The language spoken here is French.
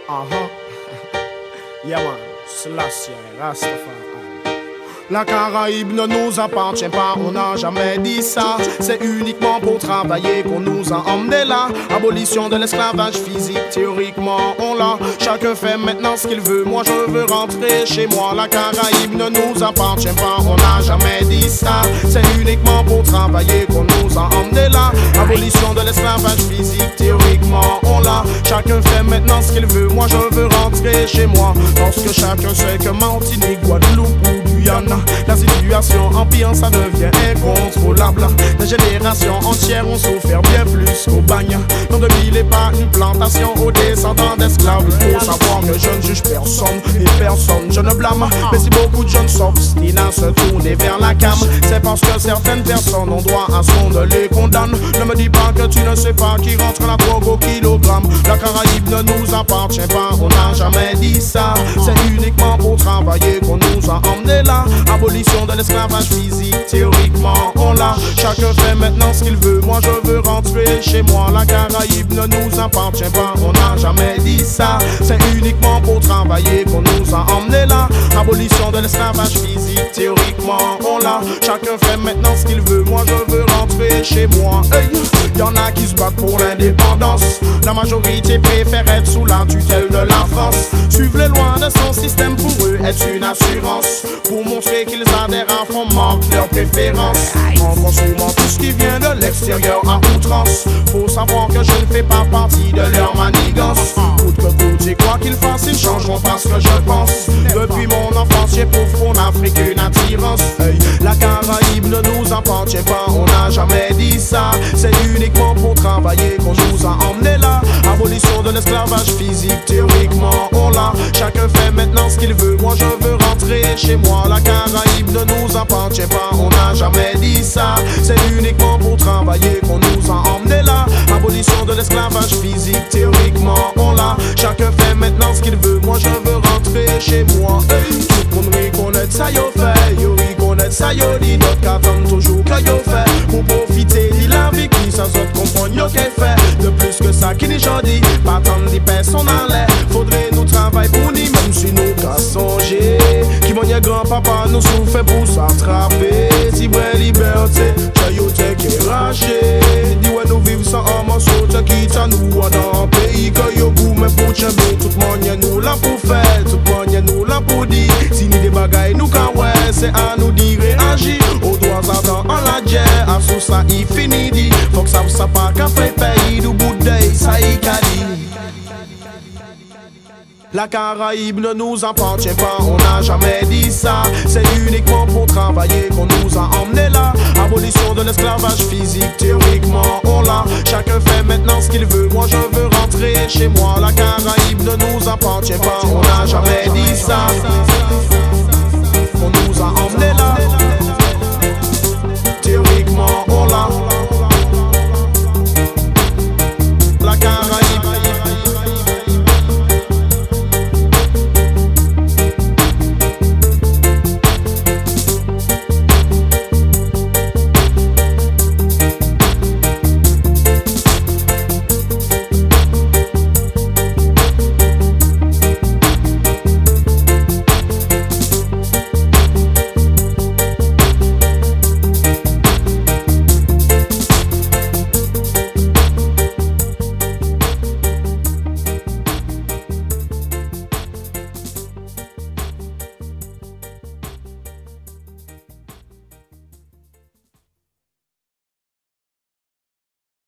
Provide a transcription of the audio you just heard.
Yeah man, Selassie, Rastafari. La Caraïbe ne nous appartient pas, on n'a jamais dit ça. C'est uniquement pour travailler qu'on nous a emmenés là. Abolition de l'esclavage physique, théoriquement on l'a. Chacun fait maintenant ce qu'il veut, moi je veux rentrer chez moi. La Caraïbe ne nous appartient pas, on n'a jamais dit ça. C'est uniquement pour travailler qu'on nous a emmenés là. Abolition de l'esclavage physique, théoriquement on l'a. Chacun fait maintenant ce qu'il veut, moi je veux rentrer chez moi. Parce que chacun sait que Martinique, Guadeloupe ou Guyane, la situation empire, ça devient incontrôlable. Des générations entières ont souffert bien plus qu'au bagne. L'an 2000 n'est pas une plantation aux descendants d'esclaves. Il faut savoir que je ne juge personne et personne je ne blâme. Mais si beaucoup de jeunes s'obstinent à se tourner vers la cam, c'est parce que certaines personnes ont droit à ce qu'on ne les condamne. Ne me dis pas que tu ne sais pas qui rentre la drogue au kilogramme. La Caraïbe ne nous appartient pas, on n'a jamais dit ça. C'est uniquement pour travailler qu'on nous a emmenés là. Abolition de l'esclavage physique, théoriquement on l'a. Chacun fait maintenant ce qu'il veut, moi je veux rentrer chez moi. La Caraïbe ne nous appartient pas, on n'a jamais dit ça. C'est uniquement pour travailler qu'on nous a emmenés là. Abolition de l'esclavage physique, théoriquement on l'a. Chacun fait maintenant ce qu'il veut, moi je veux rentrer chez moi. Hey. Y'en a qui se battent pour l'indépendance, la majorité préfère être sous la tutelle de la France. Suivre les lois de son système pour eux est une assurance. Pour montrer qu'ils adhèrent à fond, manquent leurs préférences. En consommant tout ce qui vient de l'extérieur à outrance. Faut savoir que je ne fais pas partie de leur manigance. Coûte que coûte et quoi qu'ils fassent, ils changeront pas ce que je pense. Depuis mon enfance, j'ai pour front Afrique une attirance. Hey. La Caraïbe ne nous appartient pas, on n'a jamais dit ça. C'est uniquement pour travailler qu'on nous a emmenés là. Abolition de l'esclavage physique, théoriquement on l'a. Chacun fait maintenant ce qu'il veut, moi je veux rentrer chez moi. La Caraïbe ne nous appartient pas, on n'a jamais dit ça. C'est uniquement pour travailler qu'on nous a emmenés là. Abolition de l'esclavage physique, théoriquement on l'a. Chacun fait maintenant ce qu'il veut, moi je veux rentrer chez moi. Hey. Tout le monde reconnaît ça yo fait, yo reconnaît ça yo dit. D'autres qu'attendent toujours que yo fait pour profiter de la vie qui ça autres comprennent yo qu'est fait. De plus que ça qui n'est jodi, pas tant de personnes en l'air. Faudrait nous travailler pour nous, même si nous qu'à songer. Qui mogne grand-papa nous souffre pour s'attraper. Si vraie liberté, j'ai yo t'es qui raché. Dis ouais nous vivons sans un morceau, t'es quitte à nous dans un pays que yo goût. Mais pour tchembe, tout mogne nous là pour faire, tout mogne nous là pour dire. Si ni des bagailles nous qu'à ouais, c'est à nous dire réagir. Au droit à en la guerre, à sous ça il finit dit. Faut que ça pas qu'à faire pays du bout d'œil, ça y cali. La Caraïbe ne nous appartient pas, on n'a jamais dit ça. C'est uniquement pour travailler qu'on nous a emmenés là. Abolition de l'esclavage physique, théoriquement on l'a. Chacun fait maintenant ce qu'il veut, moi je veux rentrer chez moi. La Caraïbe ne nous appartient pas, on n'a jamais dit ça. On nous a emmenés là.